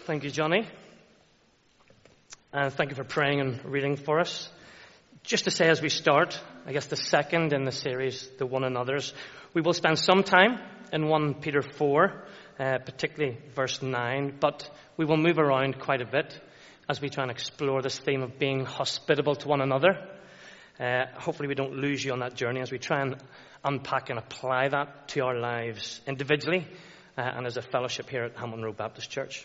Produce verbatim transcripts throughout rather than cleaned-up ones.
Thank you, Johnny. And thank you for praying and reading for us. Just to say as we start, I guess the second in the series, The One Another's, we will spend some time in First Peter four, uh, particularly verse nine, but we will move around quite a bit as we try and explore this theme of being hospitable to one another. Uh, hopefully we don't lose you on that journey as we try and unpack and apply that to our lives individually uh, and as a fellowship here at Hamilton Road Baptist Church.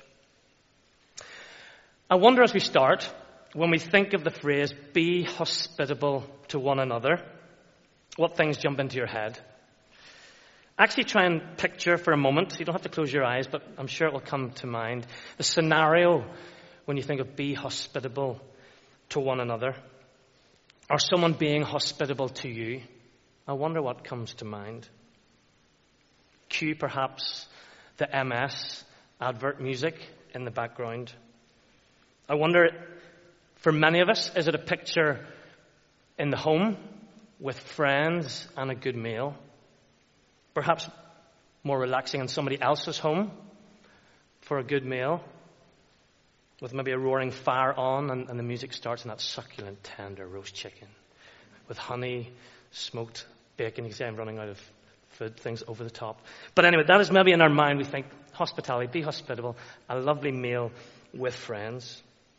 I wonder as we start, when we think of the phrase, be hospitable to one another, what things jump into your head? Actually try and picture for a moment, you don't have to close your eyes, but I'm sure it will come to mind, the scenario when you think of be hospitable to one another, or someone being hospitable to you. I wonder what comes to mind. Cue perhaps the M S advert music in the background. I wonder, for many of us, is it a picture in the home with friends and a good meal? Perhaps more relaxing in somebody else's home for a good meal with maybe a roaring fire on and, and the music starts and that succulent, tender roast chicken with honey, smoked bacon. You can say I'm running out of food, things over the top. But anyway, that is maybe in our mind. We think hospitality, be hospitable, a lovely meal with friends.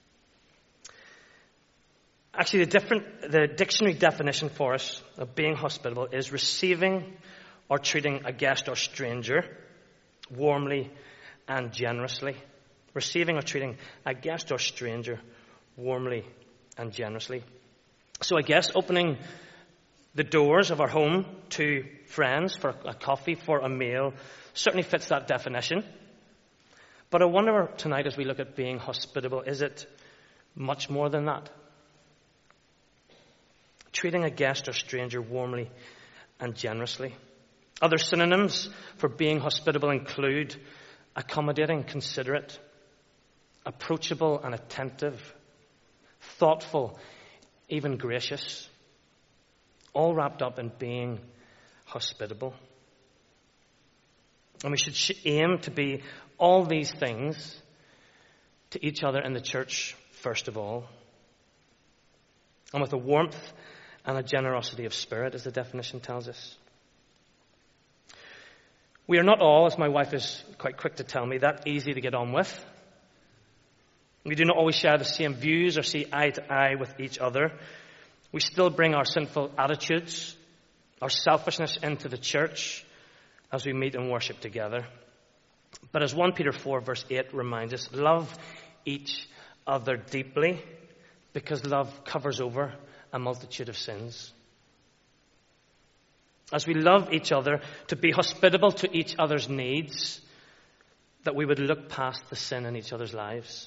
Actually, the different, the dictionary definition for us of being hospitable is receiving or treating a guest or stranger warmly and generously. Receiving or treating a guest or stranger warmly and generously. So I guess opening the doors of our home to friends for a coffee, for a meal, certainly fits that definition. But I wonder tonight as we look at being hospitable, is it much more than that? Treating a guest or stranger warmly and generously. Other synonyms for being hospitable include accommodating, considerate, approachable and attentive, thoughtful, even gracious, all wrapped up in being hospitable. And we should aim to be all these things to each other in the church first of all, and with a warmth and a generosity of spirit, as the definition tells us. We are not all, as my wife is quite quick to tell me, that easy to get on with. We do not always share the same views or see eye to eye with each other. We still bring our sinful attitudes, our selfishness into the church as we meet and worship together. But as First Peter four verse eight reminds us, love each other deeply because love covers over a multitude of sins. As we love each other, to be hospitable to each other's needs, that we would look past the sin in each other's lives.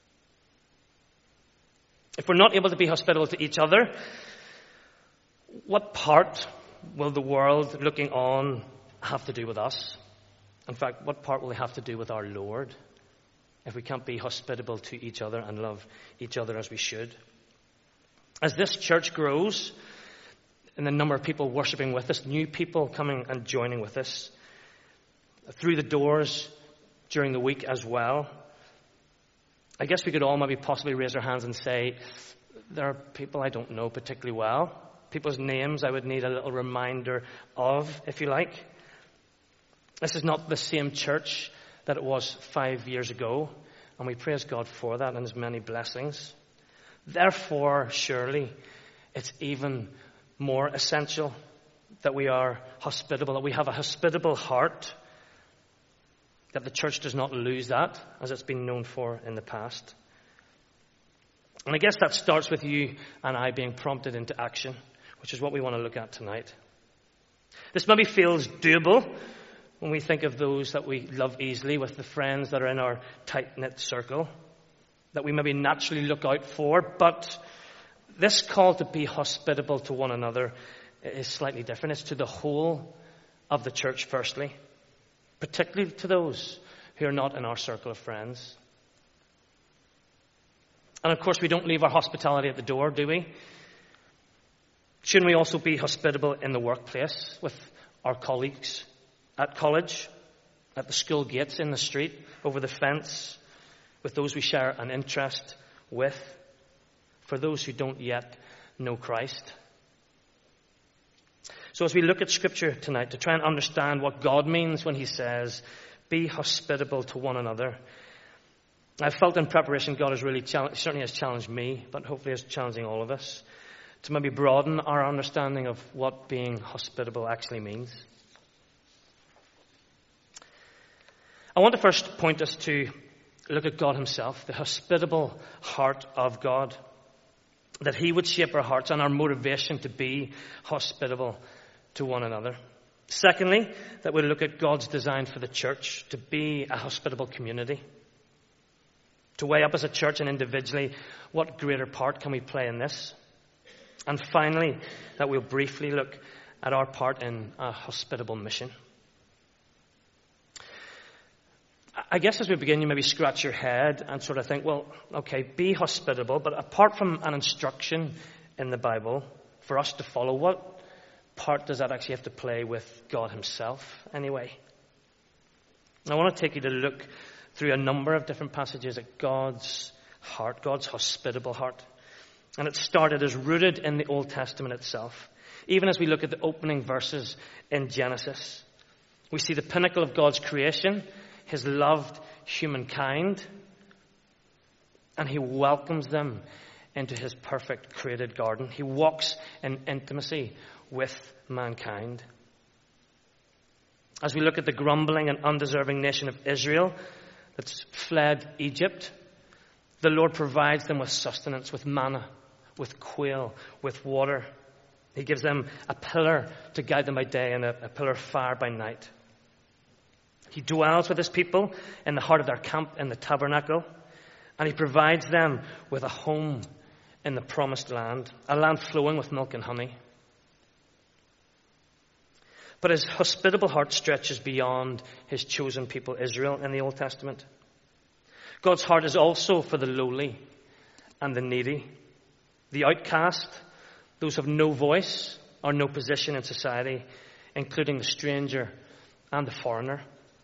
If we're not able to be hospitable to each other, what part will the world looking on have to do with us? In fact, what part will they have to do with our Lord if we can't be hospitable to each other and love each other as we should? As this church grows in the number of people worshiping with us, new people coming and joining with us, through the doors during the week as well, I guess we could all maybe possibly raise our hands and say, there are people I don't know particularly well. People's names I would need a little reminder of, if you like. This is not the same church that it was five years ago, and we praise God for that and His many blessings. Therefore, surely, it's even more essential that we are hospitable, that we have a hospitable heart, that the church does not lose that, as it's been known for in the past. And I guess that starts with you and I being prompted into action, which is what we want to look at tonight. This maybe feels doable when we think of those that we love easily, with the friends that are in our tight-knit circle, that we maybe naturally look out for, but this call to be hospitable to one another is slightly different. It's to the whole of the church firstly, particularly to those who are not in our circle of friends. And of course, we don't leave our hospitality at the door, do we? Shouldn't we also be hospitable in the workplace with our colleagues, at college, at the school gates, in the street, over the fence, with those we share an interest with, for those who don't yet know Christ. So as we look at Scripture tonight to try and understand what God means when he says, be hospitable to one another, I've felt in preparation God has really challenged, certainly has challenged me, but hopefully is challenging all of us, to maybe broaden our understanding of what being hospitable actually means. I want to first point us to look at God himself, the hospitable heart of God, that he would shape our hearts and our motivation to be hospitable to one another. Secondly, that we look at God's design for the church to be a hospitable community. To weigh up as a church and individually, what greater part can we play in this? And finally, that we'll briefly look at our part in a hospitable mission. I guess as we begin, you maybe scratch your head and sort of think, well, okay, be hospitable, but apart from an instruction in the Bible for us to follow, what part does that actually have to play with God himself anyway? I want to take you to look through a number of different passages at God's heart, God's hospitable heart. And it started as rooted in the Old Testament itself. Even as we look at the opening verses in Genesis, we see the pinnacle of God's creation, his loved humankind, and he welcomes them into his perfect created garden. He walks in intimacy with mankind. As we look at the grumbling and undeserving nation of Israel that's fled Egypt, the Lord provides them with sustenance, with manna, with quail, with water. He gives them a pillar to guide them by day and a, a pillar of fire by night. He dwells with his people in the heart of their camp in the tabernacle, and he provides them with a home in the promised land, a land flowing with milk and honey. But his hospitable heart stretches beyond his chosen people, Israel, in the Old Testament. God's heart is also for the lowly and the needy, the outcast, those who have no voice or no position in society, including the stranger and the foreigner.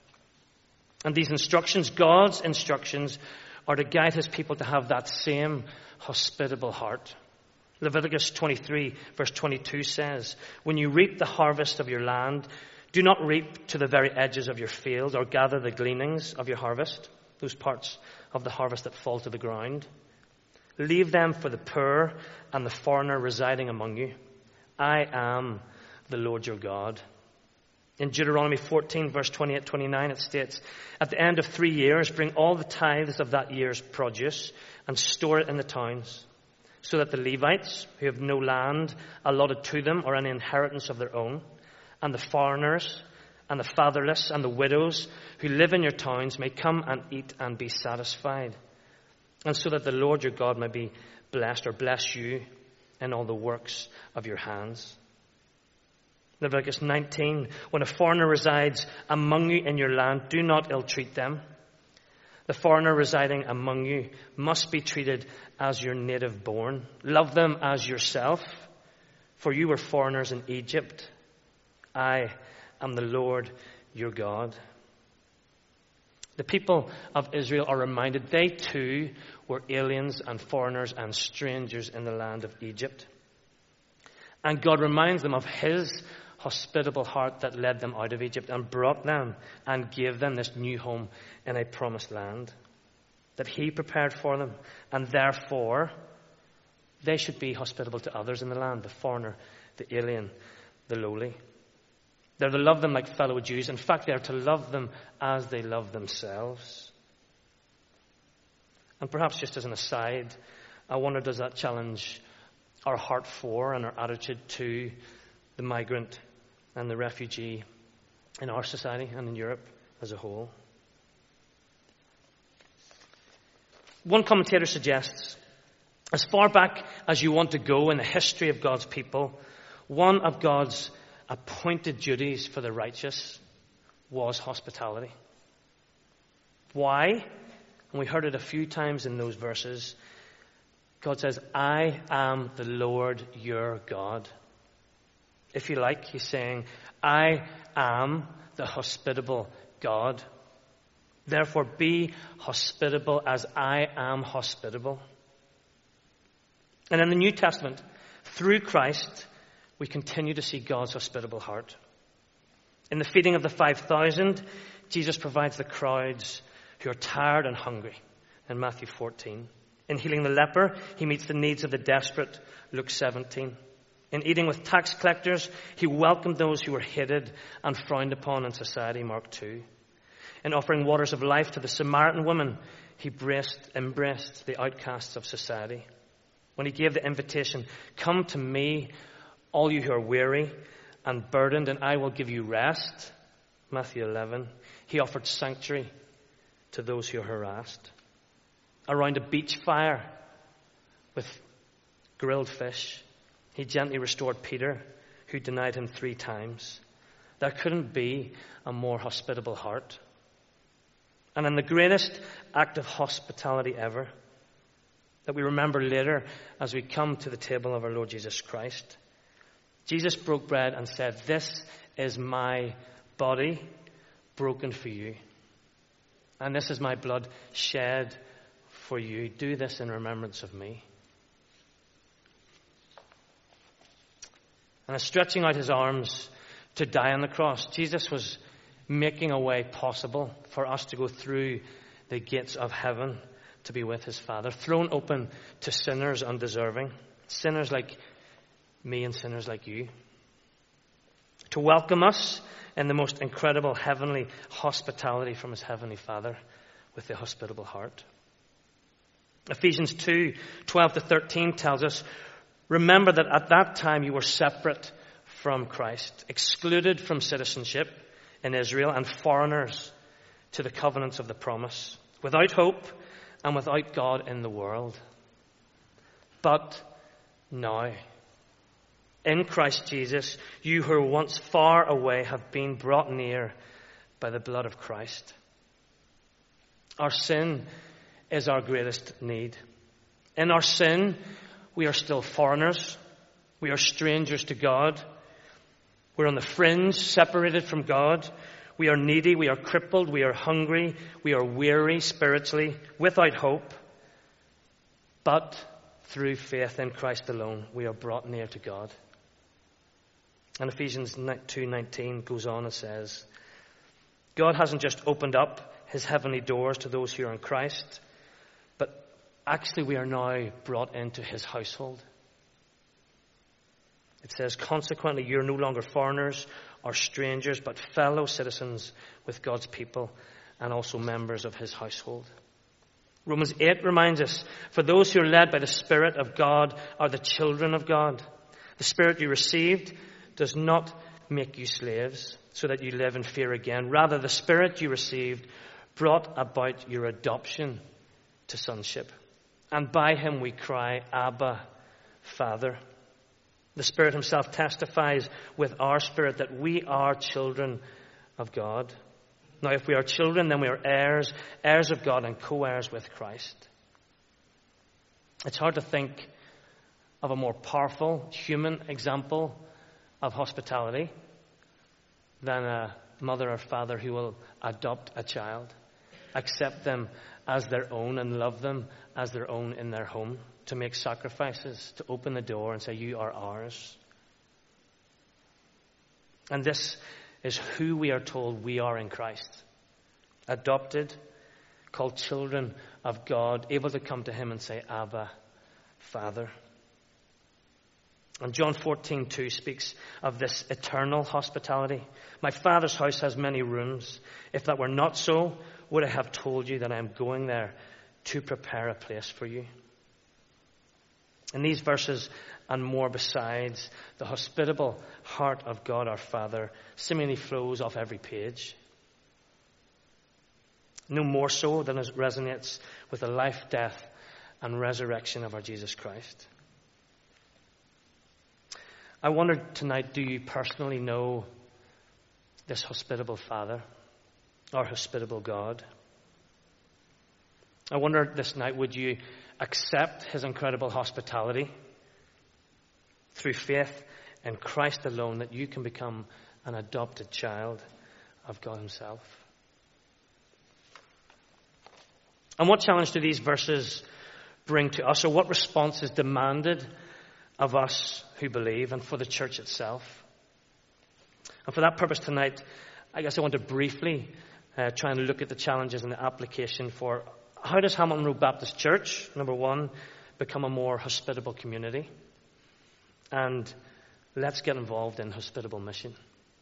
And these instructions, God's instructions, are to guide his people to have that same hospitable heart. Leviticus twenty-three verse twenty-two says, when you reap the harvest of your land, do not reap to the very edges of your field or gather the gleanings of your harvest, those parts of the harvest that fall to the ground. Leave them for the poor and the foreigner residing among you. I am the Lord your God. In Deuteronomy fourteen, verse twenty-eight to twenty-nine, it states, at the end of three years, bring all the tithes of that year's produce and store it in the towns, so that the Levites, who have no land allotted to them or any inheritance of their own, and the foreigners and the fatherless and the widows who live in your towns may come and eat and be satisfied, and so that the Lord your God may be blessed or bless you in all the works of your hands. Leviticus nineteen, when a foreigner resides among you in your land, do not ill-treat them. The foreigner residing among you must be treated as your native born. Love them as yourself, for you were foreigners in Egypt. I am the Lord your God. The people of Israel are reminded they too were aliens and foreigners and strangers in the land of Egypt. And God reminds them of his hospitable heart that led them out of Egypt and brought them and gave them this new home in a promised land that he prepared for them. And therefore, they should be hospitable to others in the land, the foreigner, the alien, the lowly. They're to love them like fellow Jews. In fact, they are to love them as they love themselves. And perhaps just as an aside, I wonder, does that challenge our heart for and our attitude to the migrant and the refugee in our society and in Europe as a whole? One commentator suggests, as far back as you want to go in the history of God's people, one of God's appointed duties for the righteous was hospitality. Why? And we heard it a few times in those verses. God says, I am the Lord your God. If you like, he's saying, I am the hospitable God. Therefore, be hospitable as I am hospitable. And in the New Testament, through Christ, we continue to see God's hospitable heart. In the feeding of the five thousand, Jesus provides the crowds who are tired and hungry in Matthew fourteen. In healing the leper, he meets the needs of the desperate, Luke seventeen. In eating with tax collectors, he welcomed those who were hated and frowned upon in society, Mark two. In offering waters of life to the Samaritan woman, he braced, embraced the outcasts of society. When he gave the invitation, "Come to me, all you who are weary and burdened, and I will give you rest," Matthew eleven, he offered sanctuary to those who are harassed. Around a beach fire with grilled fish, he gently restored Peter, who denied him three times. There couldn't be a more hospitable heart. And in the greatest act of hospitality ever, that we remember later as we come to the table of our Lord Jesus Christ, Jesus broke bread and said, "This is my body broken for you. And this is my blood shed for you. Do this in remembrance of me." And as stretching out his arms to die on the cross, Jesus was making a way possible for us to go through the gates of heaven to be with his Father, thrown open to sinners undeserving, sinners like me and sinners like you, to welcome us in the most incredible heavenly hospitality from his heavenly Father with the hospitable heart. Ephesians two, twelve to thirteen tells us, "Remember that at that time you were separate from Christ, excluded from citizenship in Israel and foreigners to the covenants of the promise, without hope and without God in the world. But now, in Christ Jesus, you who were once far away have been brought near by the blood of Christ." Our sin is our greatest need. In our sin, we are still foreigners. We are strangers to God. We're on the fringe, separated from God. We are needy. We are crippled. We are hungry. We are weary spiritually, without hope. But through faith in Christ alone, we are brought near to God. And Ephesians two nineteen goes on and says, God hasn't just opened up his heavenly doors to those who are in Christ, but actually we are now brought into his household. It says, "Consequently, you're no longer foreigners or strangers, but fellow citizens with God's people and also members of his household." Romans eight reminds us, "For those who are led by the Spirit of God are the children of God. The Spirit you received does not make you slaves so that you live in fear again. Rather, the Spirit you received brought about your adoption to sonship. And by him we cry, Abba, Father." The Spirit himself testifies with our spirit that we are children of God. Now, if we are children, then we are heirs, heirs of God and co-heirs with Christ. It's hard to think of a more powerful human example of hospitality than a mother or father who will adopt a child, accept them as their own and love them as their own in their home, to make sacrifices, to open the door and say, "You are ours." And this is who we are told we are in Christ. Adopted, called children of God, able to come to him and say, "Abba, Father." And John fourteen two speaks of this eternal hospitality. "My Father's house has many rooms. If that were not so, would I have told you that I am going there to prepare a place for you?" In these verses and more besides, the hospitable heart of God our Father seemingly flows off every page. No more so than it resonates with the life, death, and resurrection of our Jesus Christ. I wonder tonight, do you personally know this hospitable Father, our hospitable God? I wonder this night, would you accept his incredible hospitality through faith in Christ alone, that you can become an adopted child of God himself? And what challenge do these verses bring to us, or what response is demanded of us who believe and for the church itself? And for that purpose tonight, I guess I want to briefly uh, try and look at the challenges and the application for how does Hamilton Road Baptist Church, number one, become a more hospitable community? And let's get involved in hospitable mission.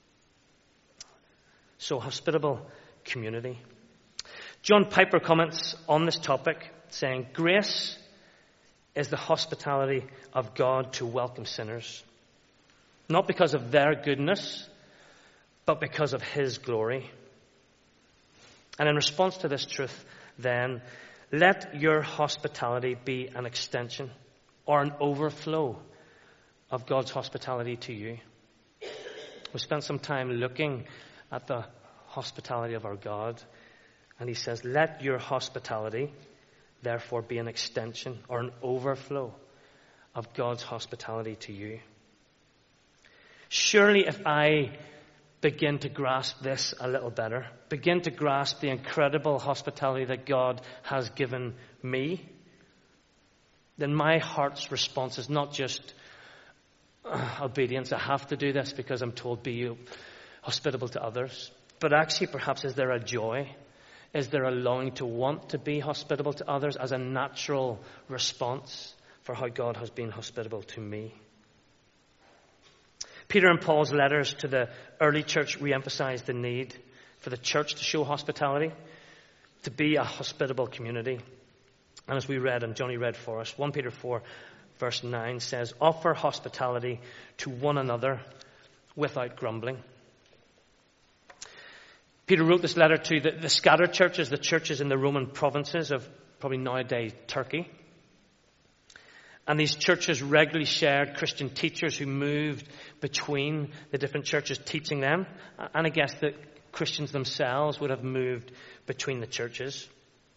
So, hospitable community. John Piper comments on this topic, saying, grace is the hospitality of God to welcome sinners, not because of their goodness, but because of his glory. And in response to this truth, then, let your hospitality be an extension or an overflow of God's hospitality to you. We spent some time looking at the hospitality of our God, and he says, let your hospitality therefore be an extension or an overflow of God's hospitality to you. Surely if I begin to grasp this a little better, begin to grasp the incredible hospitality that God has given me, then my heart's response is not just uh, obedience. I have to do this because I'm told be hospitable to others. But actually, perhaps, is there a joy? Is there a longing to want to be hospitable to others as a natural response for how God has been hospitable to me? Peter and Paul's letters to the early church re-emphasize the need for the church to show hospitality, to be a hospitable community. And as we read, and Johnny read for us, First Peter four verse nine says, offer hospitality to one another without grumbling. Peter wrote this letter to the, the scattered churches, the churches in the Roman provinces of probably nowadays Turkey. And these churches regularly shared Christian teachers who moved between the different churches teaching them. And I guess the Christians themselves would have moved between the churches.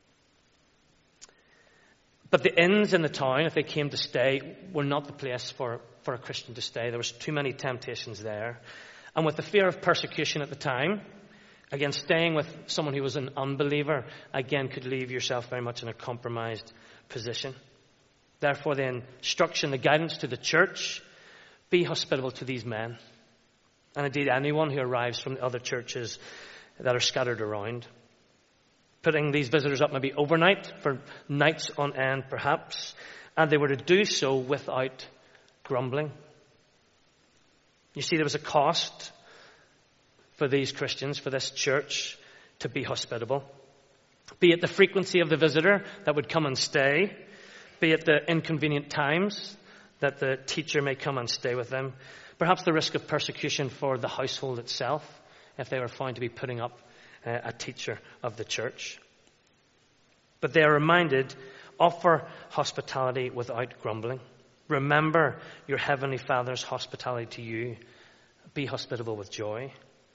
But the inns in the town, if they came to stay, were not the place for, for a Christian to stay. There was too many temptations there. And with the fear of persecution at the time, again, staying with someone who was an unbeliever, again, could leave yourself very much in a compromised position. Therefore, the instruction, the guidance to the church, be hospitable to these men. And indeed, anyone who arrives from the other churches that are scattered around. Putting these visitors up maybe overnight, for nights on end perhaps. And they were to do so without grumbling. You see, there was a cost for these Christians, for this church, to be hospitable. Be it the frequency of the visitor that would come and stay, be it the inconvenient times that the teacher may come and stay with them, perhaps the risk of persecution for the household itself if they were found to be putting up uh, a teacher of the church. But they are reminded, offer hospitality without grumbling. Remember your heavenly Father's hospitality to you. Be hospitable with joy.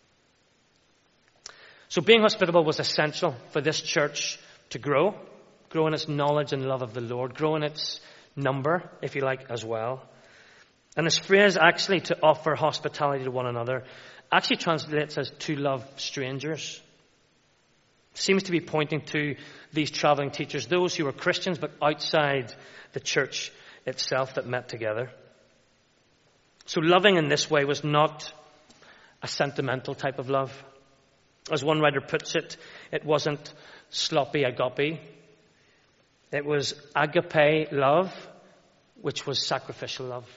So being hospitable was essential for this church to grow, grow in its knowledge and love of the Lord, grow in its number, if you like, as well. And this phrase, actually, to offer hospitality to one another, actually translates as to love strangers. Seems to be pointing to these traveling teachers, those who were Christians but outside the church itself that met together. So loving in this way was not a sentimental type of love. As one writer puts it, it wasn't sloppy agape. It was agape love, which was sacrificial love.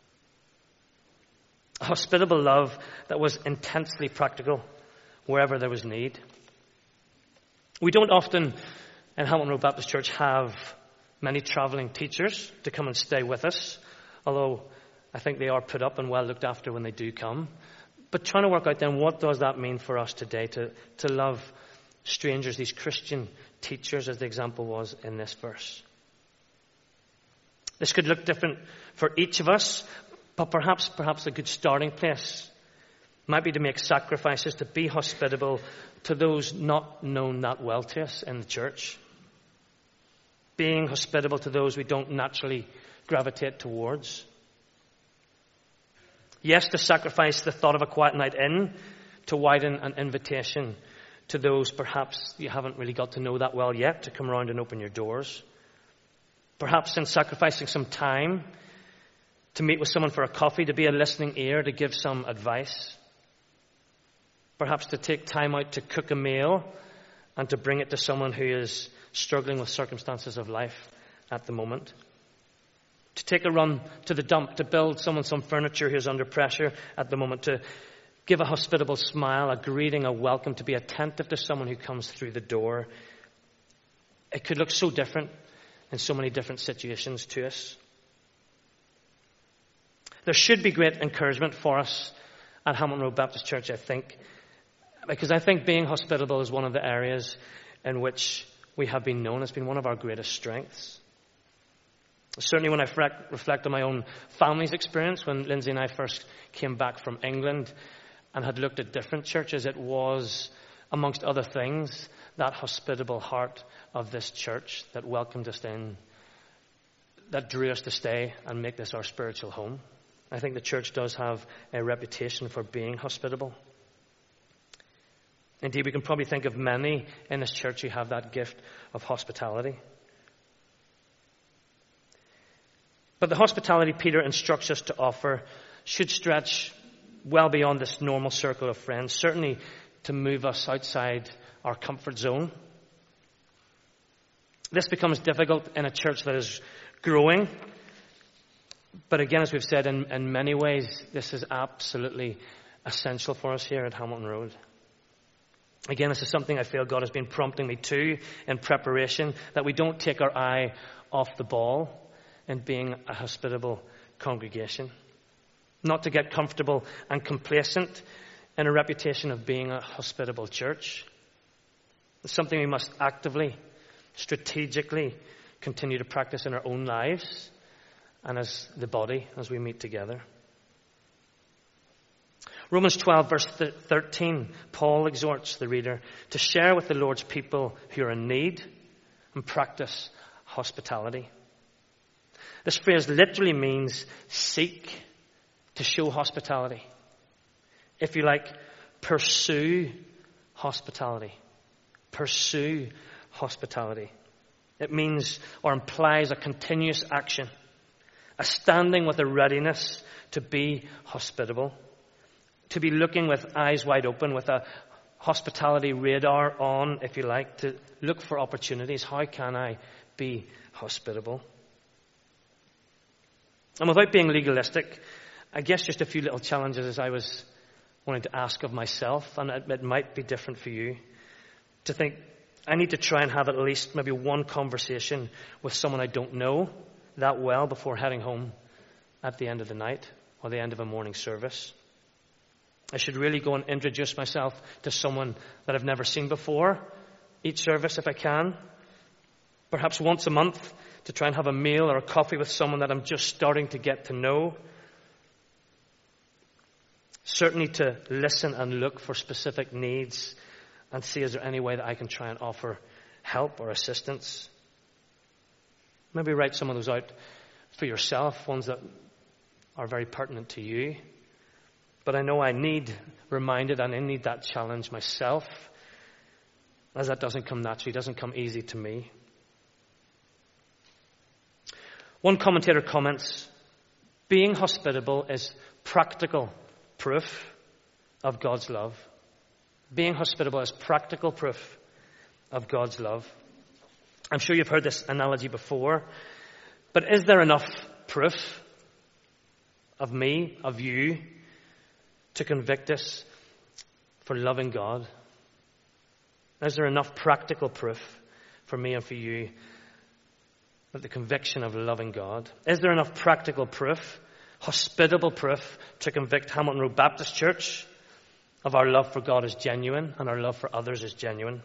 A hospitable love that was intensely practical wherever there was need. We don't often in Hamilton Road Baptist Church have many travelling teachers to come and stay with us, although I think they are put up and well looked after when they do come. But trying to work out then, what does that mean for us today to, to love strangers, these Christian teachers, as the example was in this verse? This could look different for each of us, but perhaps, perhaps a good starting place might be to make sacrifices, to be hospitable to those not known that well to us in the church. Being hospitable to those we don't naturally gravitate towards. Yes, to sacrifice the thought of a quiet night in to widen an invitation to those perhaps you haven't really got to know that well yet to come around and open your doors. Perhaps in sacrificing some time to meet with someone for a coffee, to be a listening ear, to give some advice. Perhaps to take time out to cook a meal and to bring it to someone who is struggling with circumstances of life at the moment. To take a run to the dump, to build someone some furniture who's under pressure at the moment, to give a hospitable smile, a greeting, a welcome, to be attentive to someone who comes through the door. It could look so different in so many different situations to us. There should be great encouragement for us at Hamilton Road Baptist Church, I think, because I think being hospitable is one of the areas in which we have been known. It's been one of our greatest strengths. Certainly when I reflect on my own family's experience, when Lindsay and I first came back from England and had looked at different churches, it was, amongst other things, that hospitable heart of this church that welcomed us in, that drew us to stay and make this our spiritual home. I think the church does have a reputation for being hospitable. Indeed, we can probably think of many in this church who have that gift of hospitality. But the hospitality Peter instructs us to offer should stretch well beyond this normal circle of friends, certainly to move us outside our comfort zone. This becomes difficult in a church that is growing. But again, as we've said, in, in many ways, this is absolutely essential for us here at Hamilton Road. Again, this is something I feel God has been prompting me to in preparation, that we don't take our eye off the ball in being a hospitable congregation. Not to get comfortable and complacent in a reputation of being a hospitable church. It's something we must actively, strategically continue to practice in our own lives and as the body as we meet together. Romans twelve verse thirteen, Paul exhorts the reader to share with the Lord's people who are in need and practice hospitality. This phrase literally means seek to show hospitality. If you like, pursue hospitality. Pursue hospitality. It means or implies a continuous action, a standing with a readiness to be hospitable, to be looking with eyes wide open, with a hospitality radar on, if you like, to look for opportunities. How can I be hospitable? And without being legalistic, I guess just a few little challenges as I was wanting to ask of myself, and it, it might be different for you, to think, I need to try and have at least maybe one conversation with someone I don't know that well before heading home at the end of the night or the end of a morning service. I should really go and introduce myself to someone that I've never seen before, each service if I can. Perhaps once a month to try and have a meal or a coffee with someone that I'm just starting to get to know. Certainly to listen and look for specific needs and see is there any way that I can try and offer help or assistance. Maybe write some of those out for yourself, ones that are very pertinent to you. But I know I need reminded and I need that challenge myself, as that doesn't come naturally, doesn't come easy to me. One commentator comments, being hospitable is practical proof of God's love. Being hospitable is practical proof of God's love. I'm sure you've heard this analogy before, but is there enough proof of me, of you, to convict us for loving God? Is there enough practical proof for me and for you of the conviction of loving God? Is there enough practical proof, hospitable proof, to convict Hamilton Road Baptist Church of our love for God is genuine and our love for others is genuine?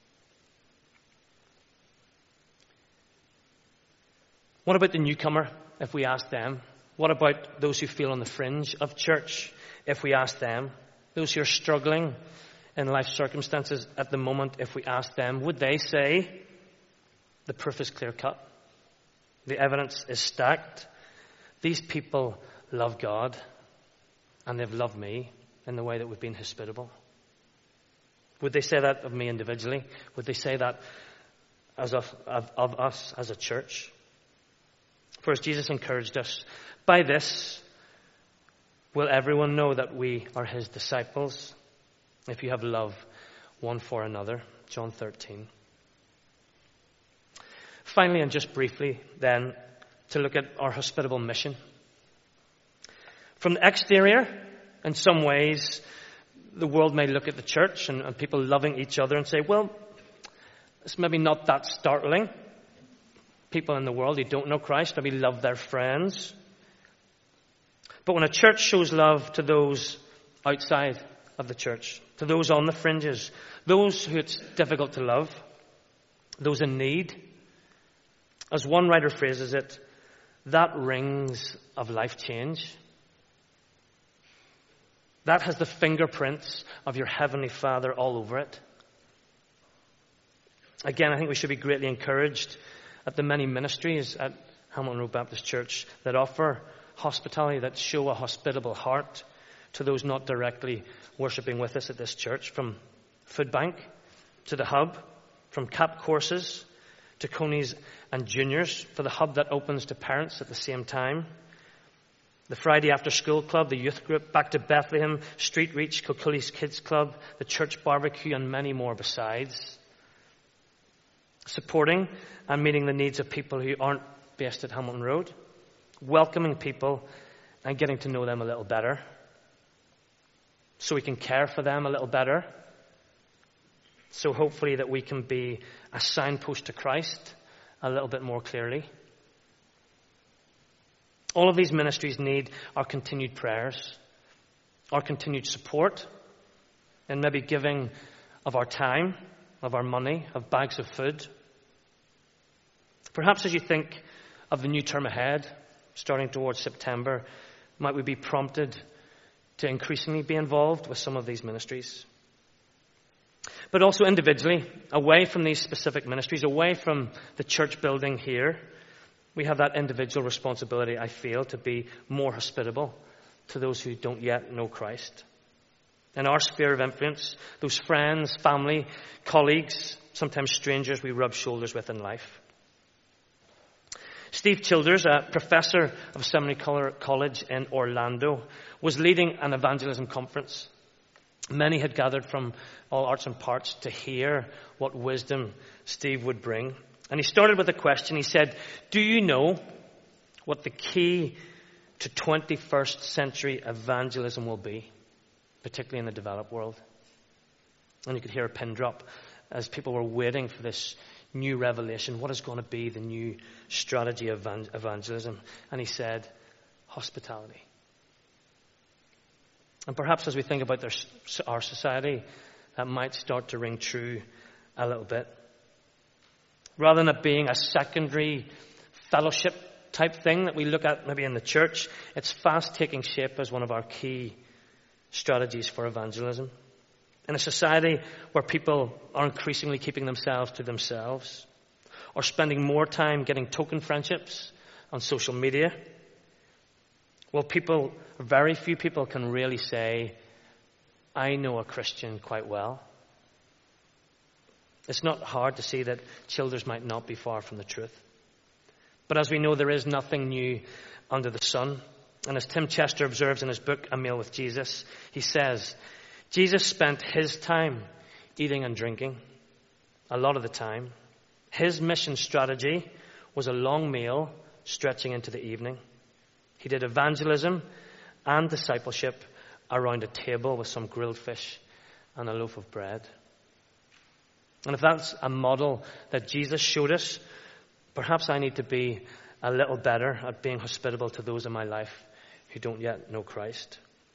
What about the newcomer, if we ask them? What about those who feel on the fringe of church, if we ask them? Those who are struggling in life circumstances at the moment, if we ask them, would they say the proof is clear cut? The evidence is stacked. These people love God and they've loved me in the way that we've been hospitable. Would they say that of me individually? Would they say that as of, of, of us as a church? For as Jesus encouraged us, by this will everyone know that we are his disciples, if you have love one for another. John thirteen. Finally, and just briefly then, to look at our hospitable mission. From the exterior, in some ways, the world may look at the church and, and people loving each other and say, well, it's maybe not that startling. People in the world who don't know Christ maybe love their friends. But when a church shows love to those outside of the church, to those on the fringes, those who it's difficult to love, those in need, as one writer phrases it, that rings of life change. That has the fingerprints of your Heavenly Father all over it. Again, I think we should be greatly encouraged at the many ministries at Hamilton Road Baptist Church that offer hospitality, that show a hospitable heart to those not directly worshipping with us at this church. From Food Bank to the Hub, from CAP courses to Conies and Juniors, for the Hub that opens to parents at the same time. The Friday After School Club, the Youth Group, Back to Bethlehem, Street Reach, Kilcully's Kids Club, the Church Barbecue, and many more besides. Supporting and meeting the needs of people who aren't based at Hamilton Road. Welcoming people and getting to know them a little better. So we can care for them a little better. So hopefully that we can be a signpost to Christ a little bit more clearly. All of these ministries need our continued prayers, our continued support, and maybe giving of our time, of our money, of bags of food. Perhaps as you think of the new term ahead, starting towards September, might we be prompted to increasingly be involved with some of these ministries. But also individually, away from these specific ministries, away from the church building here, we have that individual responsibility, I feel, to be more hospitable to those who don't yet know Christ. In our sphere of influence, those friends, family, colleagues, sometimes strangers we rub shoulders with in life. Steve Childers, a professor of Seminary College in Orlando, was leading an evangelism conference. Many had gathered from all arts and parts to hear what wisdom Steve would bring. And he started with a question. He said, do you know what the key to twenty-first century evangelism will be, particularly in the developed world? And you could hear a pin drop as people were waiting for this new revelation. What is going to be the new strategy of evangelism? And he said, hospitality. And perhaps as we think about their, our society, that might start to ring true a little bit. Rather than it being a secondary fellowship type thing that we look at maybe in the church, it's fast taking shape as one of our key strategies for evangelism. In a society where people are increasingly keeping themselves to themselves, or spending more time getting token friendships on social media, well, people, very few people can really say, I know a Christian quite well. It's not hard to see that Childers might not be far from the truth. But as we know, there is nothing new under the sun. And as Tim Chester observes in his book, A Meal with Jesus, he says, Jesus spent his time eating and drinking, a lot of the time. His mission strategy was a long meal stretching into the evening. He did evangelism and discipleship around a table with some grilled fish and a loaf of bread. And if that's a model that Jesus showed us, perhaps I need to be a little better at being hospitable to those in my life who don't yet know Christ.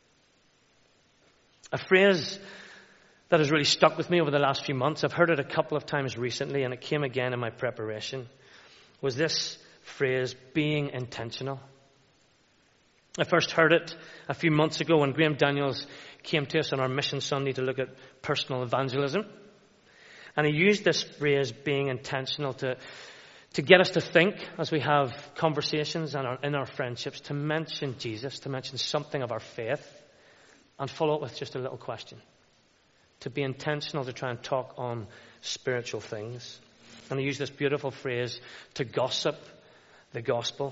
A phrase that has really stuck with me over the last few months, I've heard it a couple of times recently, and it came again in my preparation, was this phrase, being intentional. I first heard it a few months ago when Graham Daniels came to us on our Mission Sunday to look at personal evangelism. And he used this phrase, being intentional, to, to get us to think as we have conversations and our, in our friendships, to mention Jesus, to mention something of our faith, and follow it with just a little question. to be intentional to try and talk on spiritual things. And I use this beautiful phrase, to gossip the gospel.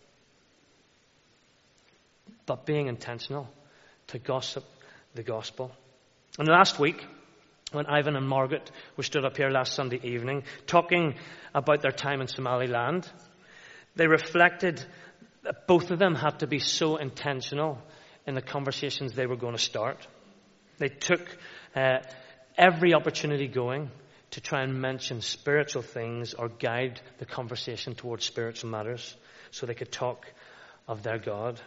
But being intentional to gossip the gospel. And last week, when Ivan and Margaret were stood up here last Sunday evening talking about their time in Somaliland, they reflected that both of them had to be so intentional in the conversations they were going to start. They took uh, every opportunity going to try and mention spiritual things or guide the conversation towards spiritual matters so they could talk of their God.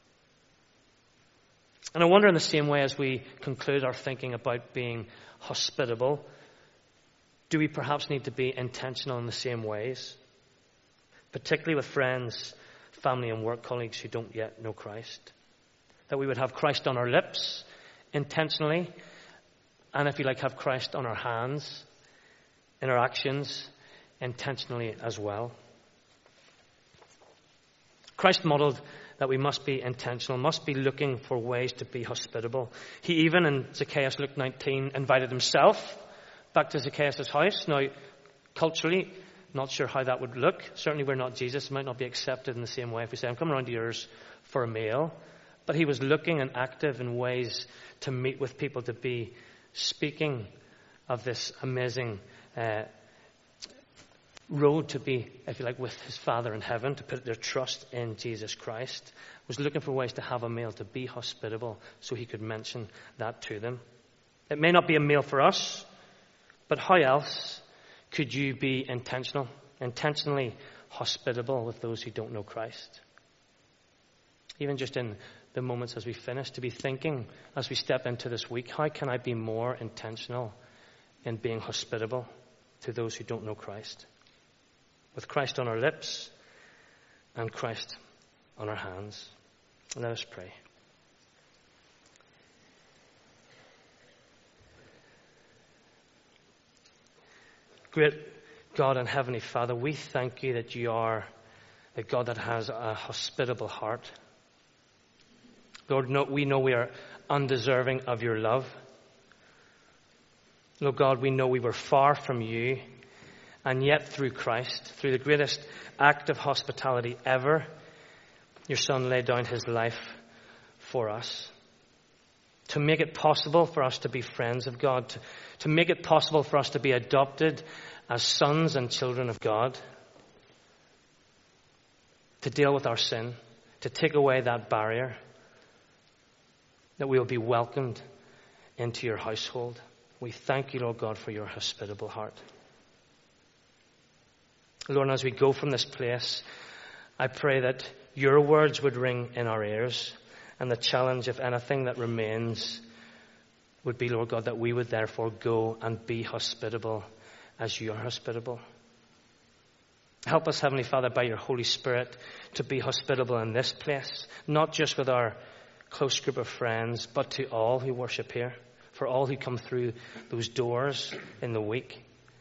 And I wonder, in the same way as we conclude our thinking about being hospitable, do we perhaps need to be intentional in the same ways? Particularly with friends, family and work colleagues who don't yet know Christ. That we would have Christ on our lips intentionally, and if you like, have Christ on our hands, in our actions, intentionally as well. Christ modeled that we must be intentional, must be looking for ways to be hospitable. He even, in Zacchaeus, Luke nineteen, invited himself back to Zacchaeus' house. Now, culturally, not sure how that would look. Certainly we're not Jesus. It might not be accepted in the same way if we say, I'm coming around to yours for a meal. But he was looking and active in ways to meet with people, to be speaking of this amazing uh, road to be, if you like, with his Father in heaven, to put their trust in Jesus Christ. Was looking for ways to have a meal, to be hospitable, so he could mention that to them. It may not be a meal for us, but how else could you be intentional, intentionally hospitable with those who don't know Christ? Even just in the moments as we finish, to be thinking as we step into this week, how can I be more intentional in being hospitable to those who don't know Christ? With Christ on our lips and Christ on our hands. Let us pray. Great God and Heavenly Father, we thank you that you are a God that has a hospitable heart. Lord, we know we are undeserving of your love. Lord God, we know we were far from you, and yet through Christ, through the greatest act of hospitality ever, your Son laid down his life for us. To make it possible for us to be friends of God, to, to make it possible for us to be adopted as sons and children of God, to deal with our sin, to take away that barrier, that we will be welcomed into your household. We thank you, Lord God, for your hospitable heart. Lord, as we go from this place, I pray that your words would ring in our ears, and the challenge, if anything, that remains would be, Lord God, that we would therefore go and be hospitable as you are hospitable. Help us, Heavenly Father, by your Holy Spirit, to be hospitable in this place, not just with our close group of friends, but to all who worship here, for all who come through those doors in the week.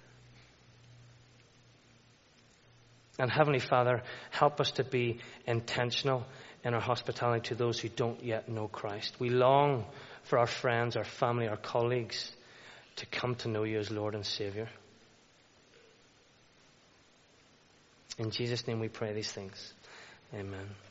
And Heavenly Father, help us to be intentional in our hospitality to those who don't yet know Christ. We long for our friends, our family, our colleagues to come to know you as Lord and Savior. In Jesus' name we pray these things. Amen.